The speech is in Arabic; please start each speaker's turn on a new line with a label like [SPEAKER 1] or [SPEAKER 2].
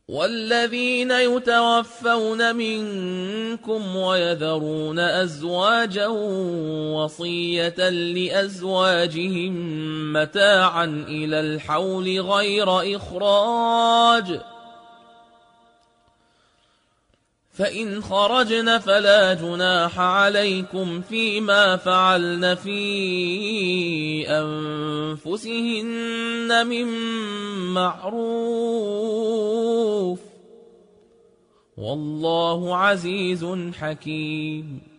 [SPEAKER 1] والذين يتوفون منكم ويذرون أزواجا وصية لأزواجهم متاعا إلى الحول غير إخراج، فإن خرجن فلا جناح عليكم فيما فعلن في أنفسهن من معروف، والله عزيز حكيم.